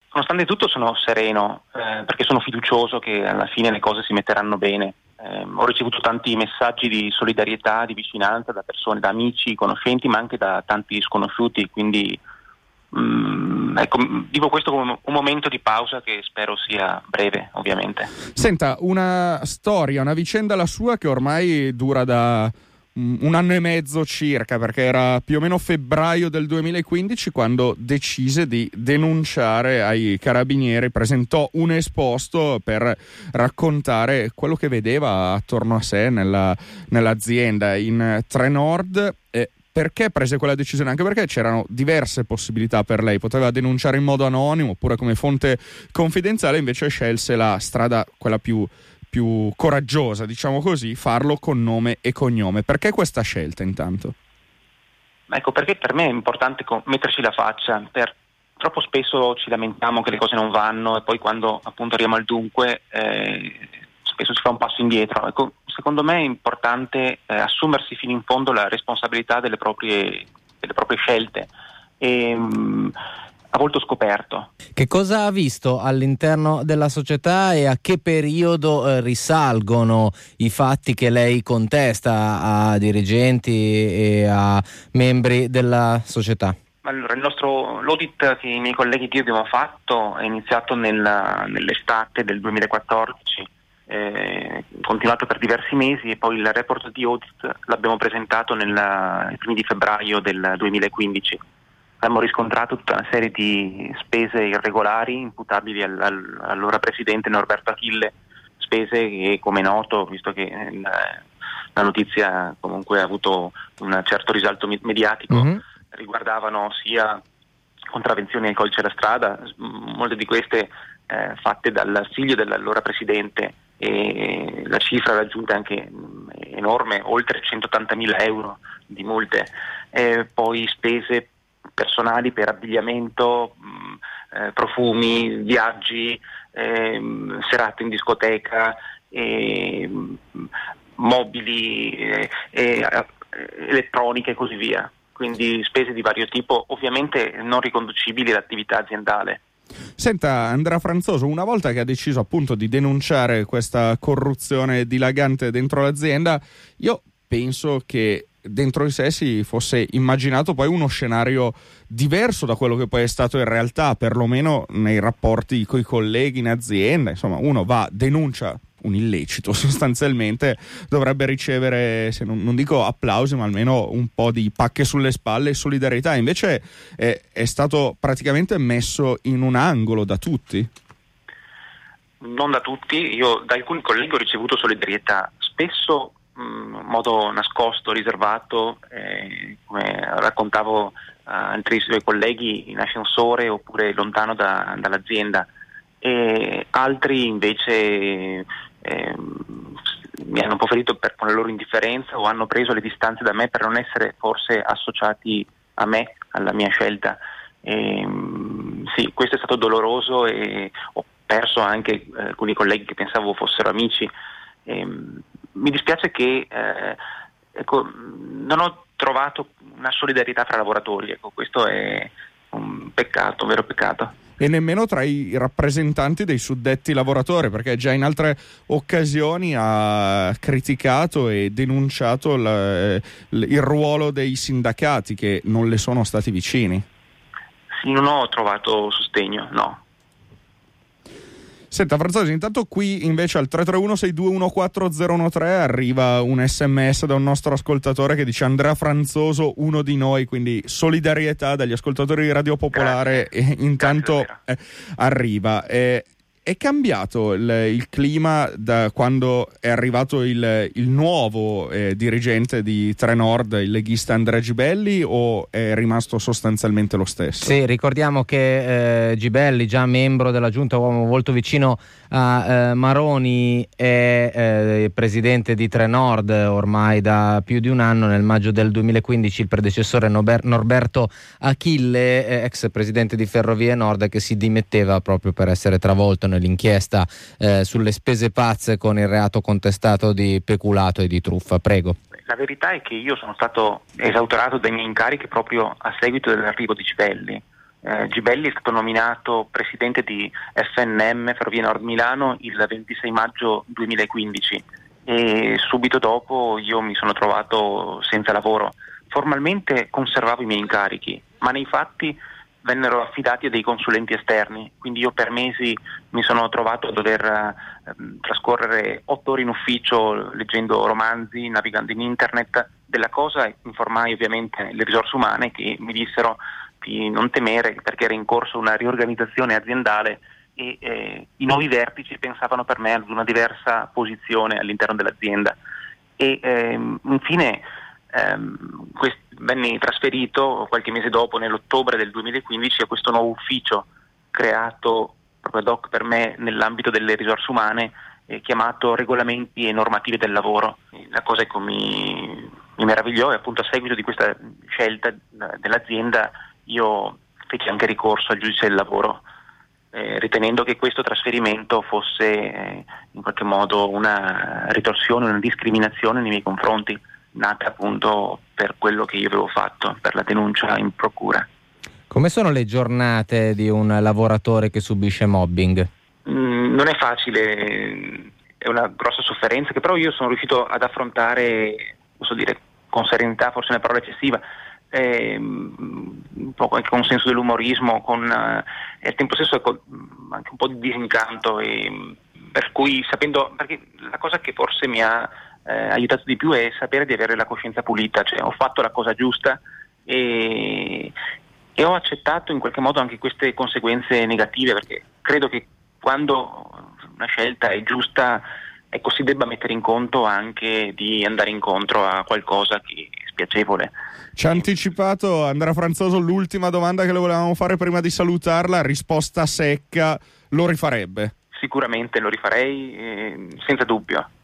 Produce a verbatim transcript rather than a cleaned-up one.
nonostante tutto sono sereno, eh, perché sono fiducioso che alla fine le cose si metteranno bene. Eh, ho ricevuto tanti messaggi di solidarietà, di vicinanza da persone, da amici, conoscenti, ma anche da tanti sconosciuti, quindi mm, ecco, vivo questo come un momento di pausa che spero sia breve, ovviamente. Senta, una storia, una vicenda la sua che ormai dura da un anno e mezzo circa, perché era più o meno febbraio del duemilaquindici quando decise di denunciare ai carabinieri, presentò un esposto per raccontare quello che vedeva attorno a sé nella, nell'azienda in Trenord. Eh, perché prese quella decisione? Anche perché c'erano diverse possibilità per lei, poteva denunciare in modo anonimo oppure come fonte confidenziale, invece scelse la strada quella più più coraggiosa, diciamo così, farlo con nome e cognome. Perché questa scelta intanto? Ecco, perché per me è importante metterci la faccia. Per, troppo spesso ci lamentiamo che le cose non vanno e poi quando appunto arriviamo al dunque eh, spesso si fa un passo indietro. Ecco, secondo me è importante eh, assumersi fino in fondo la responsabilità delle proprie, delle proprie scelte. E, mh, a volto scoperto. Che cosa ha visto all'interno della società e a che periodo eh, risalgono i fatti che lei contesta a dirigenti e a membri della società? Allora, il nostro l'audit che i miei colleghi e io abbiamo fatto è iniziato nella, nell'estate del duemilaquattordici, eh, continuato per diversi mesi e poi il report di audit l'abbiamo presentato nella, nei primi di febbraio del duemilaquindici. Abbiamo riscontrato tutta una serie di spese irregolari imputabili all, all, all'allora presidente Norberto Achille, spese che, come è noto, visto che eh, la notizia comunque ha avuto un certo risalto mediatico, mm-hmm. riguardavano sia contravvenzioni al codice della strada, molte di queste eh, fatte dal figlio dell'allora presidente, e la cifra raggiunta anche mh, enorme, oltre centottantamila euro di multe, e poi spese personali per abbigliamento, mh, eh, profumi, viaggi, eh, serate in discoteca, eh, mobili, eh, eh, elettroniche e così via. Quindi spese di vario tipo, ovviamente non riconducibili all'attività aziendale. Senta, Andrea Franzoso, una volta che ha deciso appunto di denunciare questa corruzione dilagante dentro l'azienda, io penso che dentro di sé si fosse immaginato poi uno scenario diverso da quello che poi è stato in realtà, perlomeno nei rapporti coi colleghi in azienda. Insomma, uno va, denuncia un illecito, sostanzialmente dovrebbe ricevere, se non, non dico applausi, ma almeno un po' di pacche sulle spalle e solidarietà. Invece è, è stato praticamente messo in un angolo da tutti. Non da tutti, io da alcuni colleghi ho ricevuto solidarietà, spesso in modo nascosto, riservato, eh, come raccontavo a altri suoi colleghi, in ascensore oppure lontano da, dall'azienda, e altri invece eh, mi hanno un po' ferito per, con la loro indifferenza, o hanno preso le distanze da me per non essere forse associati a me, alla mia scelta. E, sì, questo è stato doloroso e ho perso anche eh, alcuni colleghi che pensavo fossero amici. E, mi dispiace che eh, ecco, non ho trovato una solidarietà fra lavoratori, ecco, questo è un peccato, un vero peccato. E nemmeno tra i rappresentanti dei suddetti lavoratori, perché già in altre occasioni ha criticato e denunciato la, il ruolo dei sindacati che non le sono stati vicini. Sì, non ho trovato sostegno, no. Senta Franzosi, intanto qui invece al tre tre uno sei due uno quattro zero uno tre arriva un sms da un nostro ascoltatore che dice: Andrea Franzoso, uno di noi, quindi solidarietà dagli ascoltatori di Radio Popolare. Grazie. E intanto eh, arriva. Eh, è cambiato il, il clima da quando è arrivato il, il nuovo eh, dirigente di Trenord, il leghista Andrea Gibelli, o è rimasto sostanzialmente lo stesso? Sì, ricordiamo che eh, Gibelli, già membro della giunta, uomo molto vicino a eh, Maroni, è eh, presidente di Trenord ormai da più di un anno. Nel maggio del duemilaquindici il predecessore Nober- Norberto Achille, eh, ex presidente di Ferrovie Nord, che si dimetteva proprio per essere travolto nell'inchiesta eh, sulle spese pazze con il reato contestato di peculato e di truffa. Prego. La verità è che io sono stato esautorato dai miei incarichi proprio a seguito dell'arrivo di Gibelli. Eh, Gibelli è stato nominato presidente di F N M Ferrovie Nord Milano il ventisei maggio duemilaquindici e subito dopo io mi sono trovato senza lavoro. Formalmente conservavo i miei incarichi, ma nei fatti vennero affidati a dei consulenti esterni, quindi io per mesi mi sono trovato a dover eh, trascorrere otto ore in ufficio leggendo romanzi, navigando in internet. Della cosa informai ovviamente le risorse umane, che mi dissero di non temere perché era in corso una riorganizzazione aziendale e eh, i nuovi vertici pensavano per me ad una diversa posizione all'interno dell'azienda. E ehm, infine ehm, quest- venni trasferito qualche mese dopo, nell'ottobre del duemilaquindici, a questo nuovo ufficio creato proprio ad hoc per me nell'ambito delle risorse umane, eh, chiamato Regolamenti e Normative del Lavoro. La cosa che mi, mi meravigliò è appunto, a seguito di questa scelta dell'azienda, io feci anche ricorso al giudice del lavoro, eh, ritenendo che questo trasferimento fosse eh, in qualche modo una ritorsione, una discriminazione nei miei confronti, nata appunto per quello che io avevo fatto, per la denuncia in procura. Come sono le giornate di un lavoratore che subisce mobbing? Mm, non è facile, è una grossa sofferenza che però io sono riuscito ad affrontare, posso dire, con serenità, forse è una parola eccessiva, eh, un po' anche con senso dell'umorismo, con eh, e al tempo stesso ecco, anche un po' di disincanto, e, per cui sapendo, perché la cosa che forse mi ha eh, aiutato di più è sapere di avere la coscienza pulita, cioè ho fatto la cosa giusta e, e ho accettato in qualche modo anche queste conseguenze negative, perché credo che quando una scelta è giusta, ecco, si debba mettere in conto anche di andare incontro a qualcosa che è spiacevole. Ci ha anticipato Andrea Franzoso l'ultima domanda che le volevamo fare prima di salutarla, risposta secca: lo rifarebbe? Sicuramente lo rifarei, eh, senza dubbio.